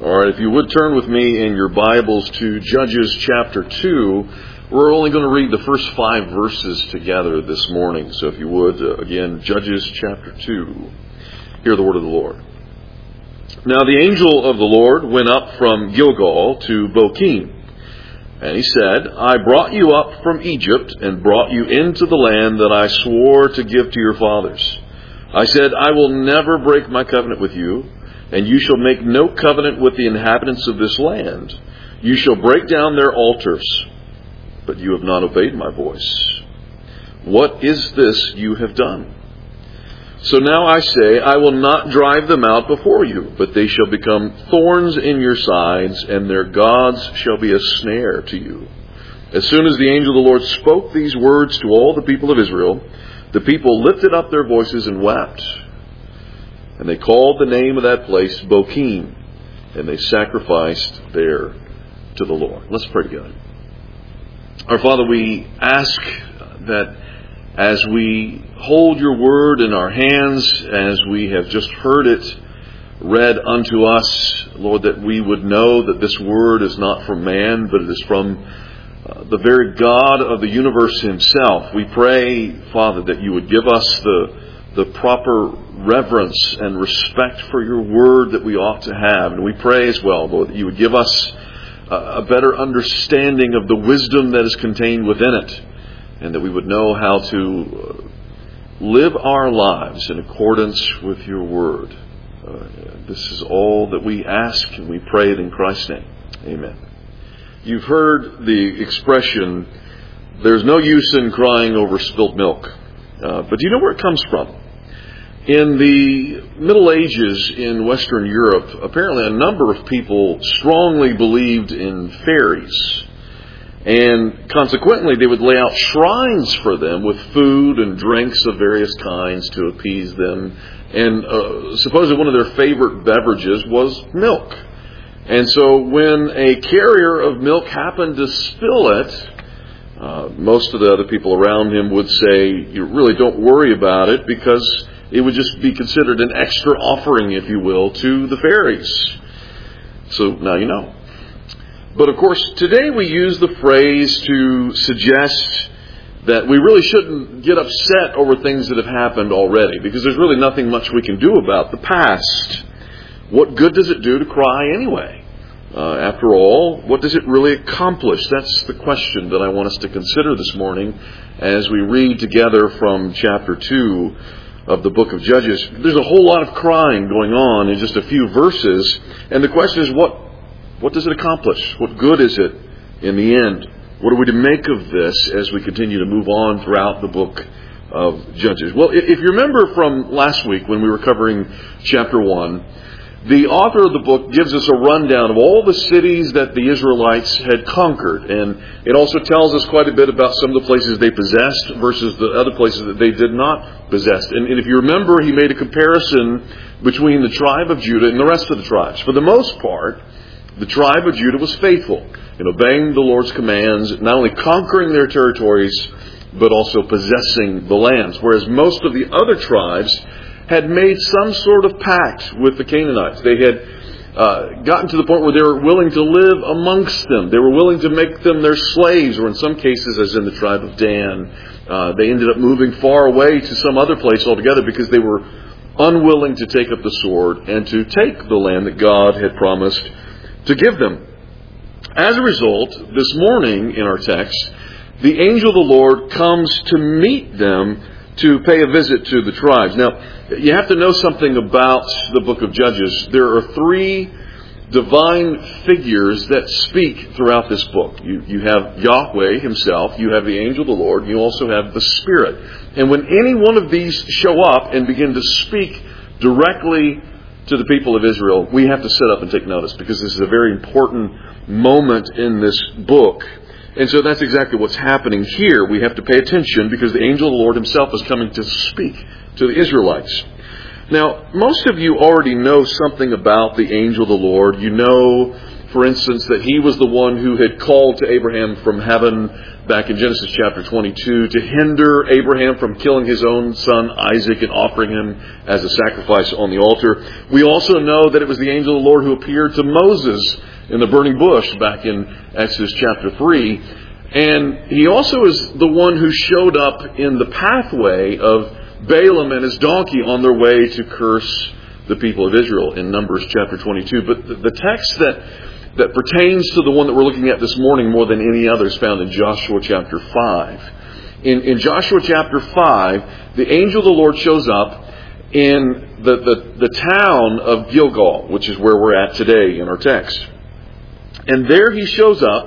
All right, if you would turn with me in your Bibles to Judges chapter 2. We're only going to read the first 5 verses together this morning. So if you would, again, Judges chapter 2. Hear the word of the Lord. Now the angel of the Lord went up from Gilgal to Bochim. And he said, I brought you up from Egypt and brought you into the land that I swore to give to your fathers. I said, I will never break my covenant with you, and you shall make no covenant with the inhabitants of this land. You shall break down their altars, but you have not obeyed my voice. What is this you have done? So now I say, I will not drive them out before you, but they shall become thorns in your sides, and their gods shall be a snare to you. As soon as the angel of the Lord spoke these words to all the people of Israel, the people lifted up their voices and wept. And they called the name of that place Bochim, and they sacrificed there to the Lord. Let's pray together. Our Father, we ask that as we hold your word in our hands, as we have just heard it read unto us, Lord, that we would know that this word is not from man, but it is from the very God of the universe himself. We pray, Father, that you would give us the proper reverence and respect for your word that we ought to have. And we pray as well, Lord, that you would give us a better understanding of the wisdom that is contained within it, and that we would know how to live our lives in accordance with your word. This is all that we ask, and we pray it in Christ's name. Amen. You've heard the expression, there's no use in crying over spilt milk. But do you know where it comes from? In the Middle Ages in Western Europe, apparently a number of people strongly believed in fairies. And consequently, they would lay out shrines for them with food and drinks of various kinds to appease them. And supposedly one of their favorite beverages was milk. And so when a carrier of milk happened to spill it, most of the other people around him would say, you really don't worry about it, because it would just be considered an extra offering, if you will, to the fairies. So now you know. But of course, today we use the phrase to suggest that we really shouldn't get upset over things that have happened already, because there's really nothing much we can do about the past. What good does it do to cry anyway? After all, what does it really accomplish? That's the question that I want us to consider this morning as we read together from chapter 2 of the book of Judges. There's a whole lot of crying going on in just a few verses, and the question is, what does it accomplish? What good is it in the end? What are we to make of this as we continue to move on throughout the book of Judges? Well, if you remember from last week when we were covering chapter 1, the author of the book gives us a rundown of all the cities that the Israelites had conquered. And it also tells us quite a bit about some of the places they possessed versus the other places that they did not possess. And if you remember, he made a comparison between the tribe of Judah and the rest of the tribes. For the most part, the tribe of Judah was faithful in obeying the Lord's commands, not only conquering their territories, but also possessing the lands. Whereas most of the other tribes had made some sort of pact with the Canaanites. They had gotten to the point where they were willing to live amongst them. They were willing to make them their slaves, or in some cases, as in the tribe of Dan, they ended up moving far away to some other place altogether because they were unwilling to take up the sword and to take the land that God had promised to give them. As a result, this morning in our text, the angel of the Lord comes to meet them to pay a visit to the tribes. Now, you have to know something about the book of Judges. There are 3 divine figures that speak throughout this book. You have Yahweh himself, you have the angel of the Lord, and you also have the Spirit. And when any one of these show up and begin to speak directly to the people of Israel, we have to sit up and take notice, because this is a very important moment in this book. And so that's exactly what's happening here. We have to pay attention because the angel of the Lord himself is coming to speak to the Israelites. Now, most of you already know something about the angel of the Lord. You know for instance, that he was the one who had called to Abraham from heaven back in Genesis chapter 22 to hinder Abraham from killing his own son Isaac and offering him as a sacrifice on the altar. We also know that it was the angel of the Lord who appeared to Moses in the burning bush back in Exodus chapter 3. And he also is the one who showed up in the pathway of Balaam and his donkey on their way to curse the people of Israel in Numbers chapter 22. But the text that pertains to the one that we're looking at this morning more than any other is found in Joshua chapter 5. In Joshua chapter 5, the angel of the Lord shows up in the town of Gilgal, which is where we're at today in our text. And there he shows up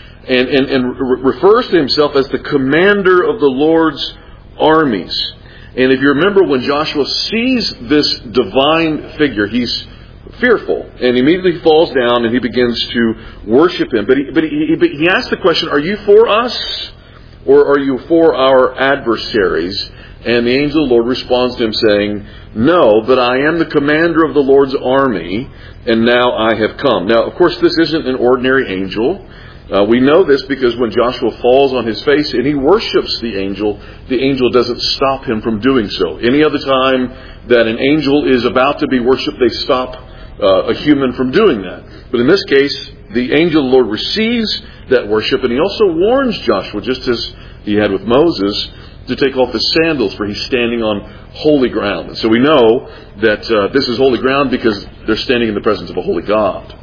and refers to himself as the commander of the Lord's armies. And if you remember, when Joshua sees this divine figure, he's fearful and immediately falls down and he begins to worship him. But he asks the question, are you for us or are you for our adversaries? And the angel of the Lord responds to him saying, no, but I am the commander of the Lord's army, and now I have come. Now, of course, this isn't an ordinary angel. We know this because when Joshua falls on his face and he worships the angel doesn't stop him from doing so. Any other time that an angel is about to be worshipped, they stop a human from doing that. But in this case, the angel of the Lord receives that worship, and he also warns Joshua, just as he had with Moses, to take off his sandals, for he's standing on holy ground. And so we know that this is holy ground because they're standing in the presence of a holy God.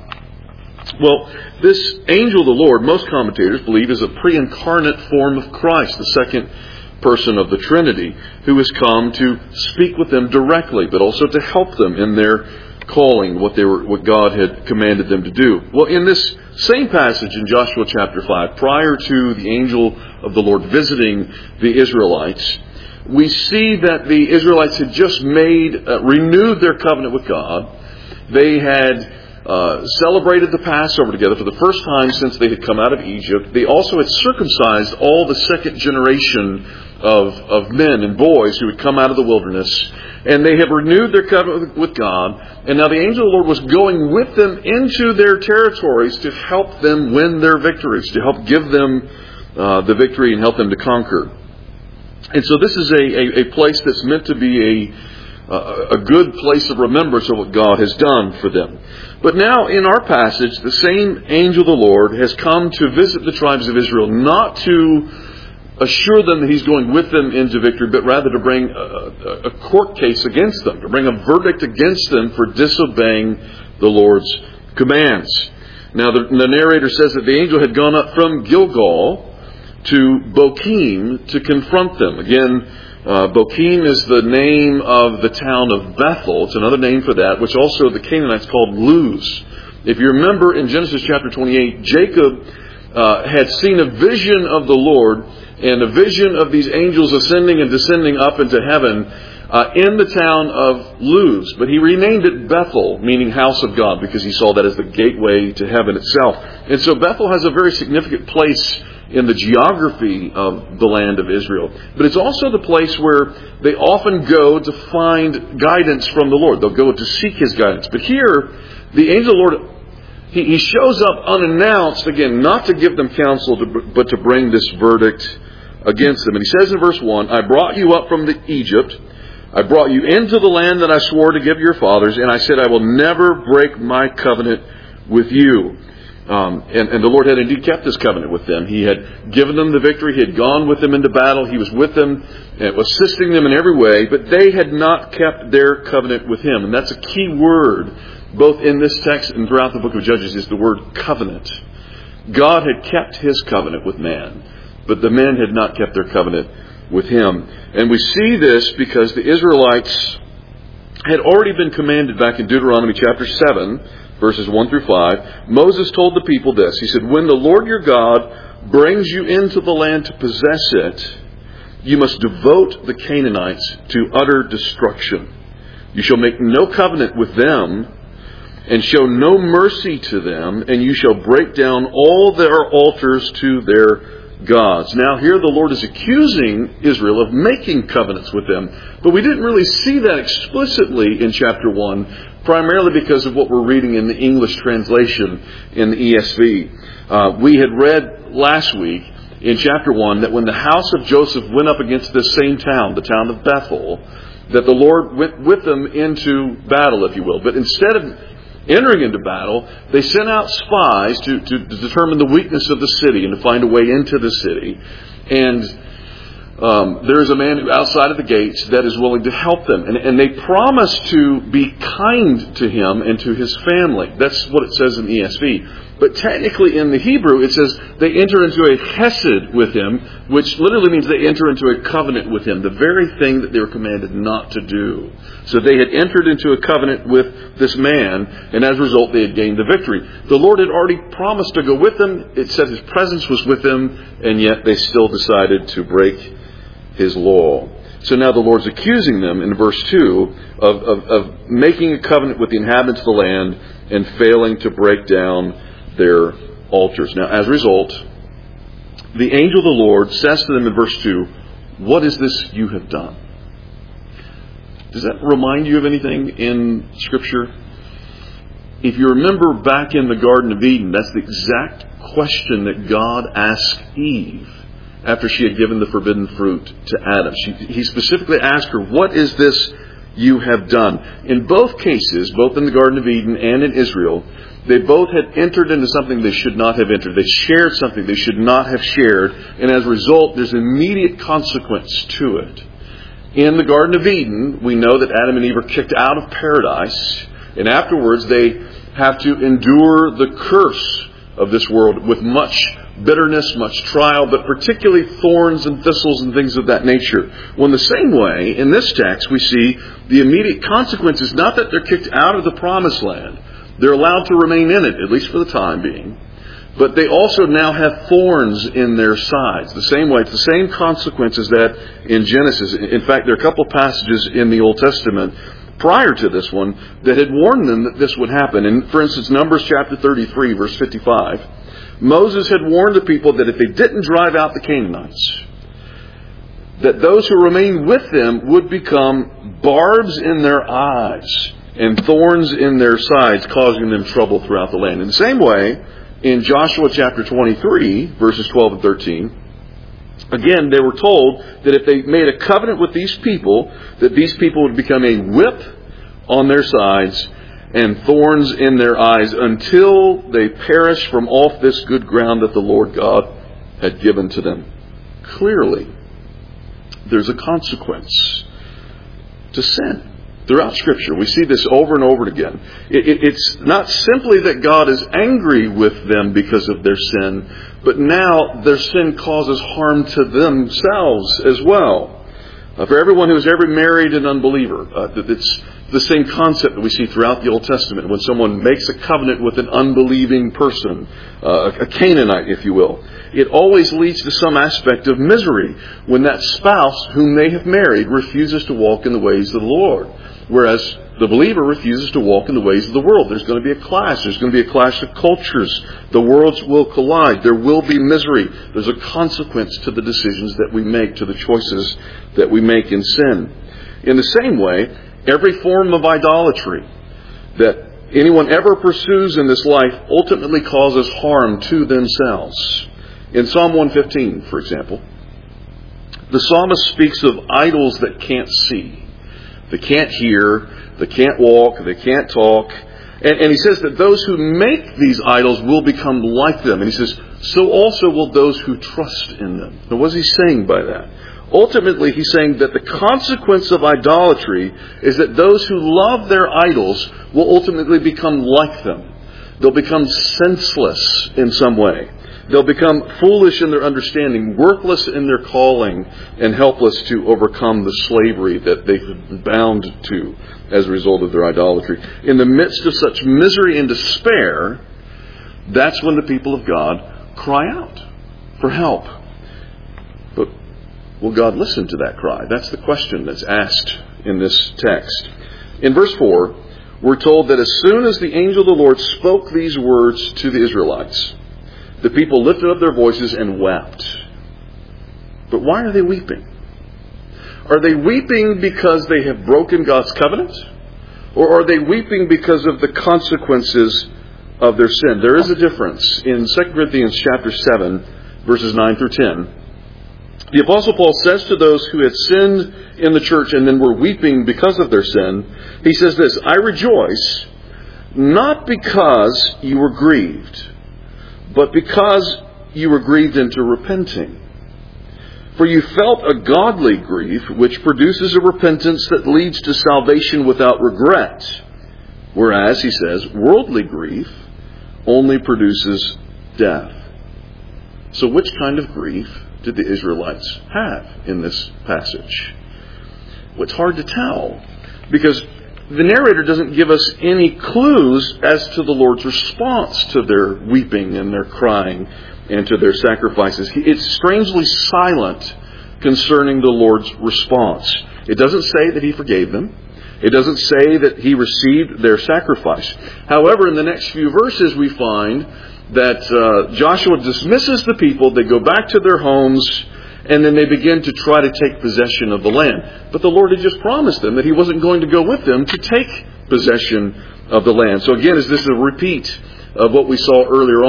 Well, this angel of the Lord, most commentators believe, is a pre-incarnate form of Christ, the second person of the Trinity, who has come to speak with them directly, but also to help them in their calling, what God had commanded them to do. Well, in this same passage in Joshua chapter 5, prior to the angel of the Lord visiting the Israelites, we see that the Israelites had just renewed their covenant with God. They had celebrated the Passover together for the first time since they had come out of Egypt. They also had circumcised all the second generation of men and boys who had come out of the wilderness. And they have renewed their covenant with God. And now the angel of the Lord was going with them into their territories to help them win their victories, to help give them the victory and help them to conquer. And so this is a place that's meant to be a good place of remembrance of what God has done for them. But now in our passage, the same angel of the Lord has come to visit the tribes of Israel, not to assure them that he's going with them into victory, but rather to bring a court case against them, to bring a verdict against them for disobeying the Lord's commands. Now the narrator says that the angel had gone up from Gilgal to Bochim to confront them. Again, Bochim is the name of the town of Bethel. It's another name for that, which also the Canaanites called Luz. If you remember in Genesis chapter 28, Jacob had seen a vision of the Lord and a vision of these angels ascending and descending up into heaven in the town of Luz. But he renamed it Bethel, meaning house of God, because he saw that as the gateway to heaven itself. And so Bethel has a very significant place in the geography of the land of Israel. But it's also the place where they often go to find guidance from the Lord. They'll go to seek his guidance. But here, the angel of the Lord, he shows up unannounced, again, not to give them counsel, but to bring this verdict against them. And he says in verse 1, I brought you up from Egypt. I brought you into the land that I swore to give your fathers. And I said, I will never break my covenant with you. And the Lord had indeed kept his covenant with them. He had given them the victory. He had gone with them into battle. He was with them, assisting them in every way. But they had not kept their covenant with him. And that's a key word, both in this text and throughout the book of Judges, is the word covenant. God had kept his covenant with man, but the men had not kept their covenant with him. And we see this because the Israelites had already been commanded back in Deuteronomy chapter 7, verses 1 through 5, Moses told the people this. He said, when the Lord your God brings you into the land to possess it, you must devote the Canaanites to utter destruction. You shall make no covenant with them and show no mercy to them, and you shall break down all their altars to their gods. Now here the Lord is accusing Israel of making covenants with them. But we didn't really see that explicitly in chapter 1, primarily because of what we're reading in the English translation in the ESV. We had read last week in chapter 1 that when the house of Joseph went up against this same town, the town of Bethel, that the Lord went with them into battle, if you will. But instead of entering into battle, they sent out spies to determine the weakness of the city and to find a way into the city. And there is a man outside of the gates that is willing to help them. And they promise to be kind to him and to his family. That's what it says in ESV. But technically in the Hebrew, it says they enter into a chesed with him, which literally means they enter into a covenant with him, the very thing that they were commanded not to do. So they had entered into a covenant with this man, and as a result, they had gained the victory. The Lord had already promised to go with them. It said His presence was with them, and yet they still decided to break His law. So now the Lord's accusing them in verse 2 of making a covenant with the inhabitants of the land and failing to break down their altars. Now, as a result, the angel of the Lord says to them in verse 2, "What is this you have done?" Does that remind you of anything in Scripture? If you remember back in the Garden of Eden, that's the exact question that God asked Eve after she had given the forbidden fruit to Adam. He specifically asked her, "What is this you have done?" In both cases, both in the Garden of Eden and in Israel, they both had entered into something they should not have entered. They shared something they should not have shared. And as a result, there's immediate consequence to it. In the Garden of Eden, we know that Adam and Eve are kicked out of paradise. And afterwards, they have to endure the curse of this world with much bitterness, much trial, but particularly thorns and thistles and things of that nature. Well, in the same way, in this text, we see the immediate consequences, not that they're kicked out of the promised land. They're allowed to remain in it, at least for the time being. But they also now have thorns in their sides. The same way, it's the same consequences that in Genesis. In fact, there are a couple of passages in the Old Testament prior to this one that had warned them that this would happen. And for instance, Numbers chapter 33, verse 55. Moses had warned the people that if they didn't drive out the Canaanites, that those who remained with them would become barbs in their eyes and thorns in their sides, causing them trouble throughout the land. In the same way, in Joshua chapter 23, verses 12 and 13, again, they were told that if they made a covenant with these people, that these people would become a whip on their sides and thorns in their eyes until they perish from off this good ground that the Lord God had given to them. Clearly, there's a consequence to sin. Throughout Scripture, we see this over and over again. It's not simply that God is angry with them because of their sin, but now their sin causes harm to themselves as well. For everyone who has ever married an unbeliever, it's the same concept that we see throughout the Old Testament. When someone makes a covenant with an unbelieving person, a Canaanite, if you will, it always leads to some aspect of misery when that spouse whom they have married refuses to walk in the ways of the Lord. Whereas the believer refuses to walk in the ways of the world. There's going to be a clash. There's going to be a clash of cultures. The worlds will collide. There will be misery. There's a consequence to the decisions that we make, to the choices that we make in sin. In the same way, every form of idolatry that anyone ever pursues in this life ultimately causes harm to themselves. In Psalm 115, for example, the psalmist speaks of idols that can't see. They can't hear, they can't walk, they can't talk. And he says that those who make these idols will become like them. And he says, so also will those who trust in them. Now, what is he saying by that? Ultimately, he's saying that the consequence of idolatry is that those who love their idols will ultimately become like them. They'll become senseless in some way. They'll become foolish in their understanding, worthless in their calling, and helpless to overcome the slavery that they've been bound to as a result of their idolatry. In the midst of such misery and despair, that's when the people of God cry out for help. But will God listen to that cry? That's the question that's asked in this text. In verse 4, we're told that as soon as the angel of the Lord spoke these words to the Israelites, the people lifted up their voices and wept. But why are they weeping? Are they weeping because they have broken God's covenant? Or are they weeping because of the consequences of their sin? There is a difference. In 2 Corinthians chapter 7, verses 9 through 10, the Apostle Paul says to those who had sinned in the church and then were weeping because of their sin, he says this, I rejoice, not because you were grieved, but because you were grieved into repenting. For you felt a godly grief, which produces a repentance that leads to salvation without regret. Whereas, he says, worldly grief only produces death. So which kind of grief did the Israelites have in this passage? Well, it's hard to tell, because the narrator doesn't give us any clues as to the Lord's response to their weeping and their crying and to their sacrifices. It's strangely silent concerning the Lord's response. It doesn't say that He forgave them. It doesn't say that He received their sacrifice. However, in the next few verses we find that Joshua dismisses the people. They go back to their homes, and then they begin to try to take possession of the land. But the Lord had just promised them that He wasn't going to go with them to take possession of the land. So again, is this a repeat of what we saw earlier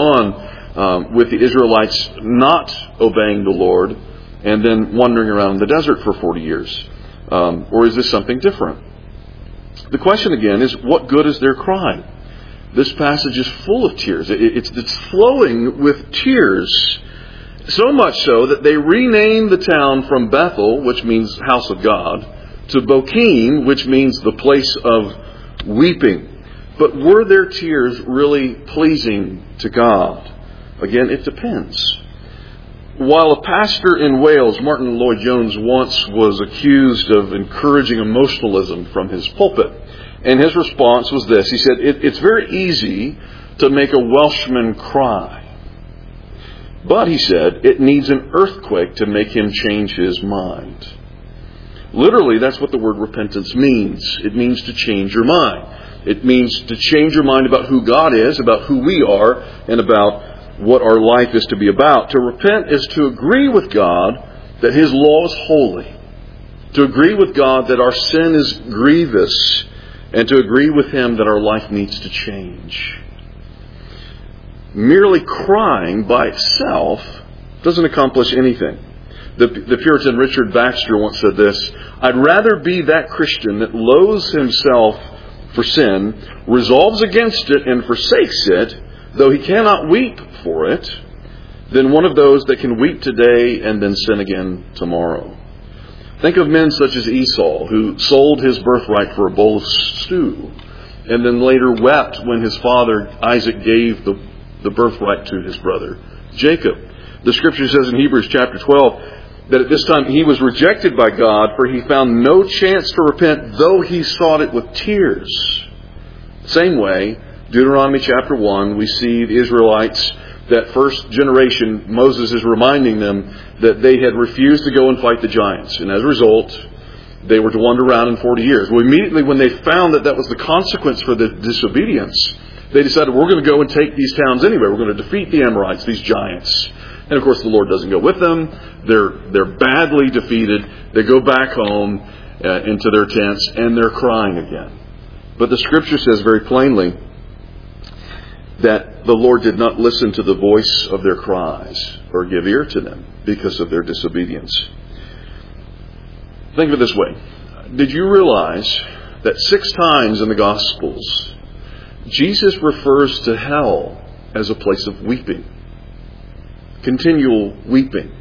on with the Israelites not obeying the Lord and then wandering around the desert for 40 years? Or is this something different? The question again is, what good is their cry? This passage is full of tears. It's flowing with tears. So much so that they renamed the town from Bethel, which means house of God, to Bochim, which means the place of weeping. But were their tears really pleasing to God? Again, it depends. While a pastor in Wales, Martin Lloyd-Jones, once was accused of encouraging emotionalism from his pulpit, and his response was this. He said, it's very easy to make a Welshman cry. But, he said, it needs an earthquake to make him change his mind. Literally, that's what the word repentance means. It means to change your mind. It means to change your mind about who God is, about who we are, and about what our life is to be about. To repent is to agree with God that His law is holy. To agree with God that our sin is grievous. And to agree with Him that our life needs to change. Merely crying by itself doesn't accomplish anything. The Puritan Richard Baxter once said this, I'd rather be that Christian that loathes himself for sin, resolves against it and forsakes it, though he cannot weep for it, than one of those that can weep today and then sin again tomorrow. Think of men such as Esau, who sold his birthright for a bowl of stew, and then later wept when his father Isaac gave the birthright to his brother Jacob. The Scripture says in Hebrews chapter 12 that at this time he was rejected by God, for he found no chance to repent, though he sought it with tears. Same way, Deuteronomy chapter 1, we see the Israelites, that first generation, Moses is reminding them that they had refused to go and fight the giants. And as a result, they were to wander around in 40 years. Well, immediately when they found that was the consequence for the disobedience, they decided, we're going to go and take these towns anyway. We're going to defeat the Amorites, these giants. And of course, the Lord doesn't go with them. They're badly defeated. They go back home into their tents, and they're crying again. But the Scripture says very plainly that the Lord did not listen to the voice of their cries or give ear to them because of their disobedience. Think of it this way. Did you realize that 6 times in the Gospels, Jesus refers to hell as a place of weeping? Continual weeping.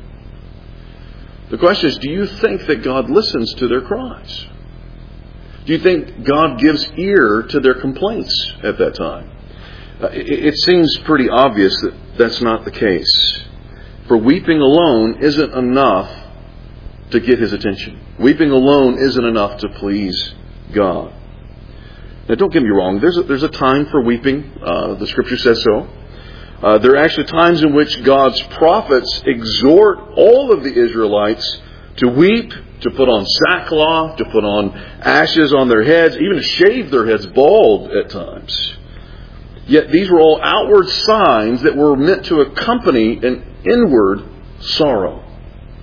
The question is, do you think that God listens to their cries? Do you think God gives ear to their complaints at that time? It seems pretty obvious that that's not the case. For weeping alone isn't enough to get His attention. Weeping alone isn't enough to please God. Now, don't get me wrong. There's a time for weeping. The Scripture says so. There are actually times in which God's prophets exhort all of the Israelites to weep, to put on sackcloth, to put on ashes on their heads, even to shave their heads bald at times. Yet these were all outward signs that were meant to accompany an inward sorrow.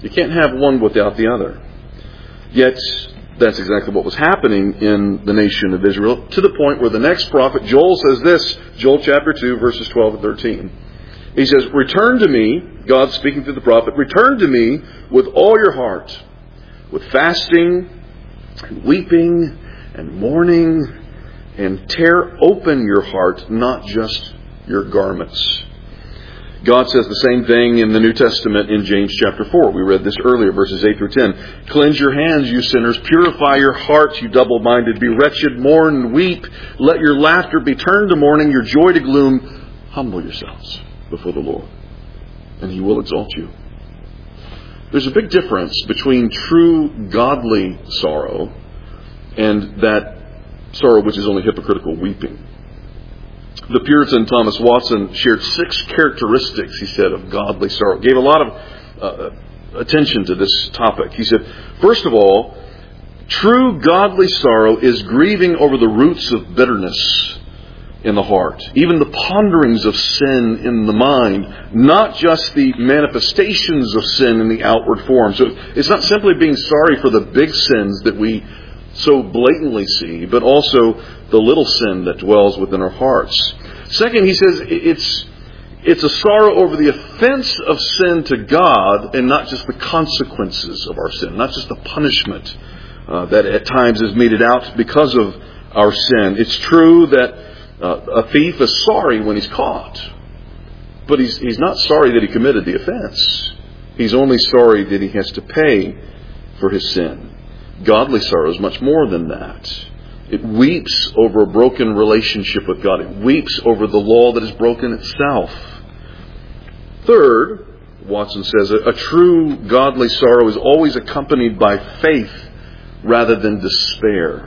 You can't have one without the other. Yet, that's exactly what was happening in the nation of Israel, to the point where the next prophet, Joel, says this, Joel chapter 2, verses 12 and 13. He says, "Return to me," God speaking through the prophet, "return to me with all your heart, with fasting and weeping and mourning, and tear open your heart, not just your garments." God says the same thing in the New Testament in James chapter 4. We read this earlier, verses 8 through 10. "Cleanse your hands, you sinners. Purify your hearts, you double-minded. Be wretched, mourn, and weep. Let your laughter be turned to mourning, your joy to gloom. Humble yourselves before the Lord, and He will exalt you." There's a big difference between true godly sorrow and that sorrow which is only hypocritical weeping. The Puritan Thomas Watson shared 6 characteristics, he said, of godly sorrow. Gave a lot of attention to this topic. He said, first of all, true godly sorrow is grieving over the roots of bitterness in the heart, even the ponderings of sin in the mind, not just the manifestations of sin in the outward form. So it's not simply being sorry for the big sins that we so blatantly see, but also the little sin that dwells within our hearts. Second, he says it's a sorrow over the offense of sin to God, and not just the consequences of our sin, not just the punishment that at times is meted out because of our sin. It's true that a thief is sorry when he's caught, but he's not sorry that he committed the offense. He's only sorry that he has to pay for his sin. Godly sorrow is much more than that. It weeps over a broken relationship with God. It weeps over the law that is broken itself. Third, Watson says, a true godly sorrow is always accompanied by faith rather than despair.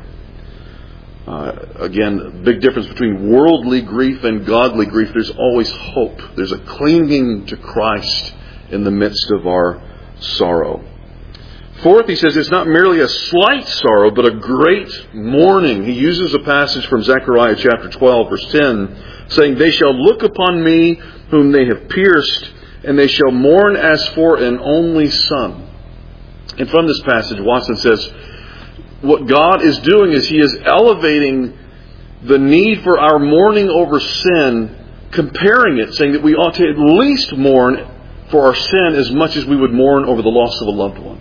Again, big difference between worldly grief and godly grief. There's always hope. There's a clinging to Christ in the midst of our sorrow. Fourth, he says it's not merely a slight sorrow, but a great mourning. He uses a passage from Zechariah chapter 12, verse 10, saying, "They shall look upon me whom they have pierced, and they shall mourn as for an only son." And from this passage, Watson says, what God is doing is He is elevating the need for our mourning over sin, comparing it, saying that we ought to at least mourn for our sin as much as we would mourn over the loss of a loved one.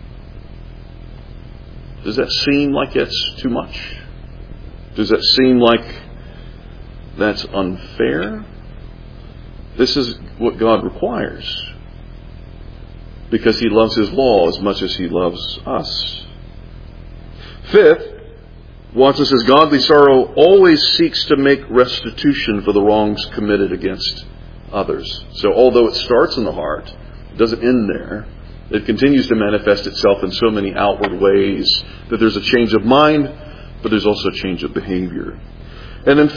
Does that seem like it's too much? Does that seem like that's unfair? This is what God requires, because He loves His law as much as He loves us. Fifth, Watson says godly sorrow always seeks to make restitution for the wrongs committed against others. So although it starts in the heart, it doesn't end there. It continues to manifest itself in so many outward ways that there's a change of mind, but there's also a change of behavior. And then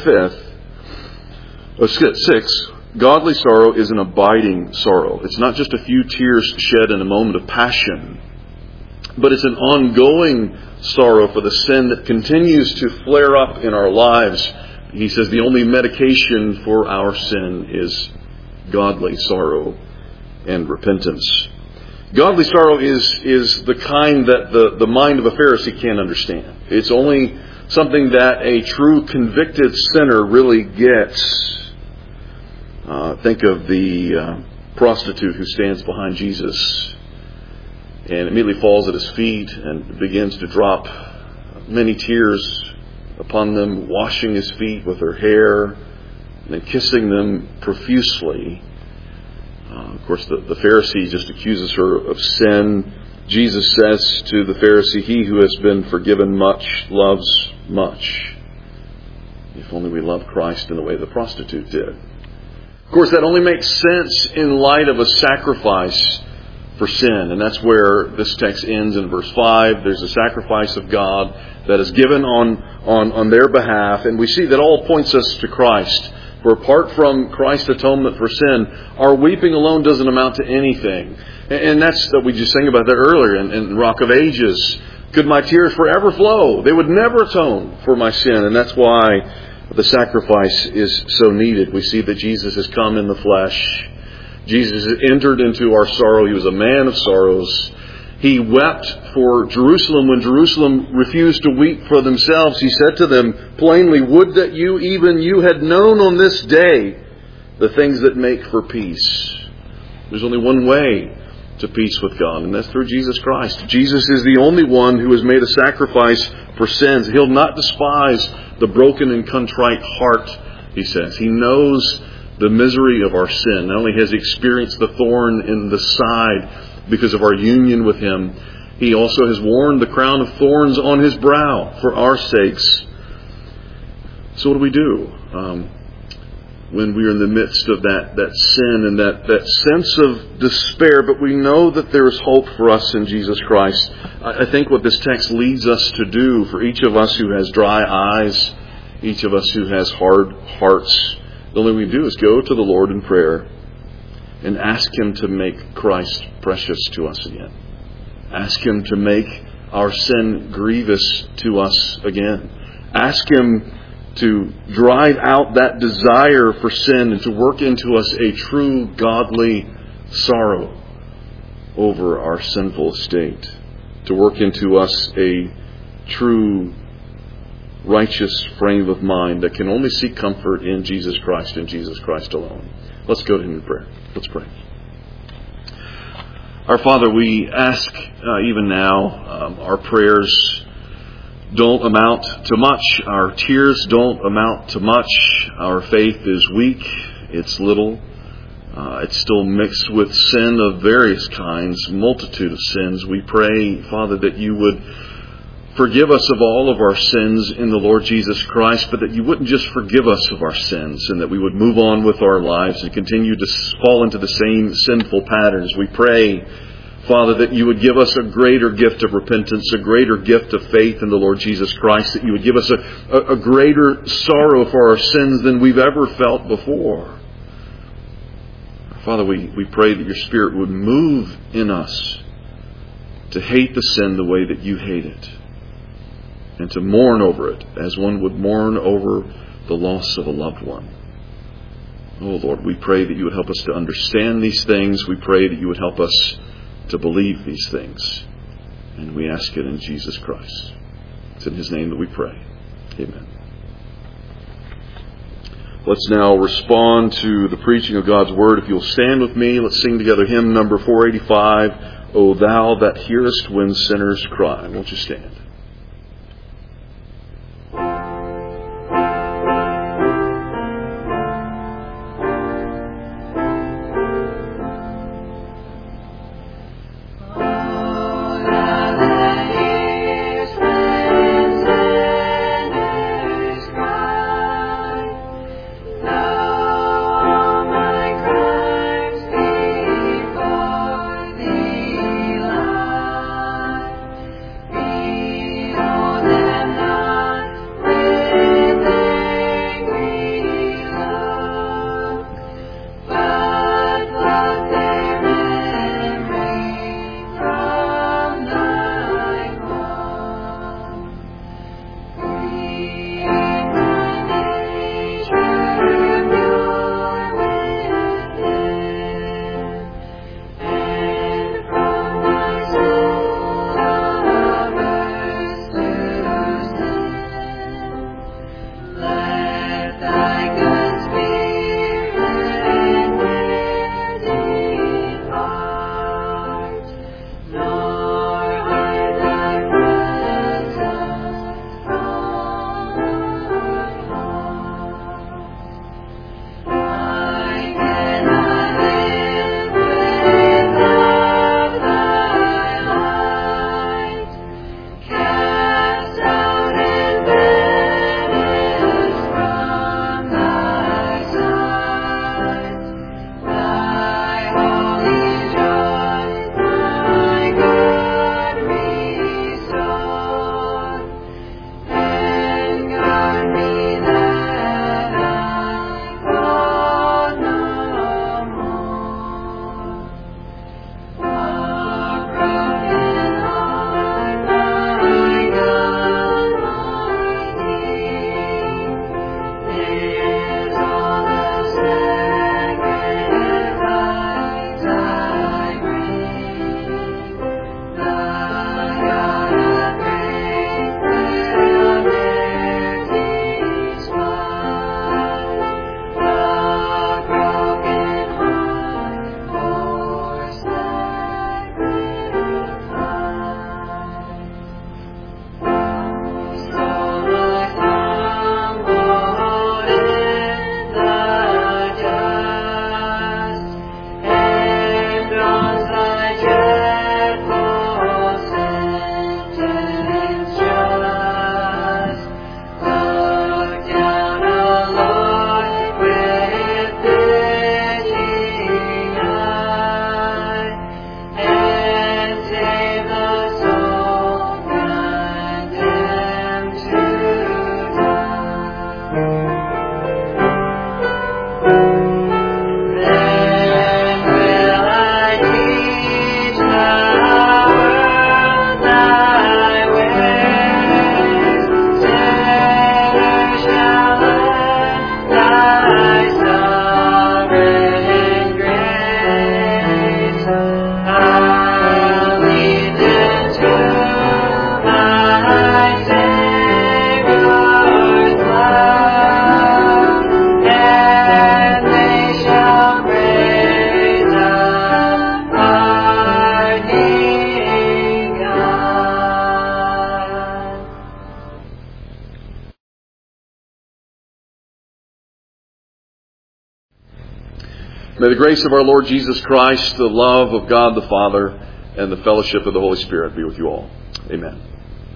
sixth, godly sorrow is an abiding sorrow. It's not just a few tears shed in a moment of passion, but it's an ongoing sorrow for the sin that continues to flare up in our lives. He says the only medication for our sin is godly sorrow and repentance. Godly sorrow is the kind that the mind of a Pharisee can't understand. It's only something that a true convicted sinner really gets. Think of the prostitute who stands behind Jesus and immediately falls at His feet and begins to drop many tears upon them, washing His feet with her hair and then kissing them profusely. Of course, the Pharisee just accuses her of sin. Jesus says to the Pharisee, "He who has been forgiven much loves much." If only we loved Christ in the way the prostitute did. Of course, that only makes sense in light of a sacrifice for sin. And that's where this text ends in verse 5. There's a sacrifice of God that is given on their behalf. And we see that all points us to Christ. For apart from Christ's atonement for sin, our weeping alone doesn't amount to anything. And that's that we just sang about that earlier in Rock of Ages. Could my tears forever flow? They would never atone for my sin. And that's why the sacrifice is so needed. We see that Jesus has come in the flesh. Jesus entered into our sorrow. He was a man of sorrows. He wept for Jerusalem when Jerusalem refused to weep for themselves. He said to them plainly, "Would that even you had known on this day the things that make for peace." There's only one way to peace with God, and that's through Jesus Christ. Jesus is the only one who has made a sacrifice for sins. He'll not despise the broken and contrite heart, he says. He knows the misery of our sin. Not only has He experienced the thorn in the side because of our union with Him, He also has worn the crown of thorns on His brow for our sakes. So what do we do when we are in the midst of that sin and that sense of despair? But we know that there is hope for us in Jesus Christ. I think what this text leads us to do, for each of us who has dry eyes, each of us who has hard hearts, the only thing we do is go to the Lord in prayer and ask Him to make Christ precious to us again. Ask Him to make our sin grievous to us again. Ask Him to drive out that desire for sin and to work into us a true godly sorrow over our sinful state. To work into us a true righteous frame of mind that can only seek comfort in Jesus Christ and Jesus Christ alone. Let's go to Him in prayer. Let's pray. Our Father, we ask even now, our prayers don't amount to much. Our tears don't amount to much. Our faith is weak. It's little. It's still mixed with sin of various kinds, multitude of sins. We pray, Father, that You would forgive us of all of our sins in the Lord Jesus Christ, but that You wouldn't just forgive us of our sins and that we would move on with our lives and continue to fall into the same sinful patterns. We pray, Father, that You would give us a greater gift of repentance, a greater gift of faith in the Lord Jesus Christ, that You would give us a greater sorrow for our sins than we've ever felt before. Father, we pray that Your Spirit would move in us to hate the sin the way that You hate it, and to mourn over it as one would mourn over the loss of a loved one. Oh Lord, we pray that You would help us to understand these things. We pray that You would help us to believe these things. And we ask it in Jesus Christ. It's in His name that we pray. Amen. Let's now respond to the preaching of God's Word. If you'll stand with me, let's sing together hymn number 485, O Thou that hearest when sinners cry. Won't you stand? Be May the grace of our Lord Jesus Christ, the love of God the Father, and the fellowship of the Holy Spirit be with you all. Amen.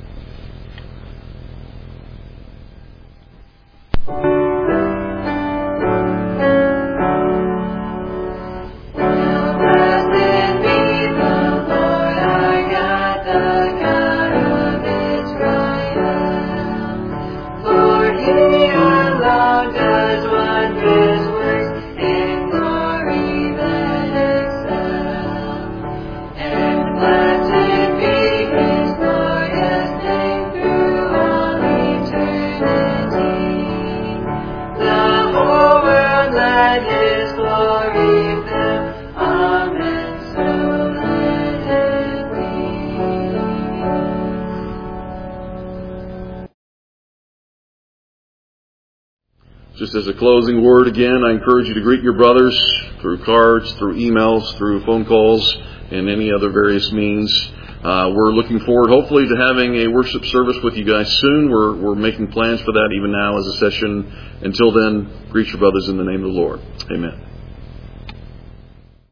Just as a closing word again, I encourage you to greet your brothers through cards, through emails, through phone calls, and any other various means. We're looking forward, hopefully, to having a worship service with you guys soon. We're making plans for that even now as a session. Until then, greet your brothers in the name of the Lord. Amen.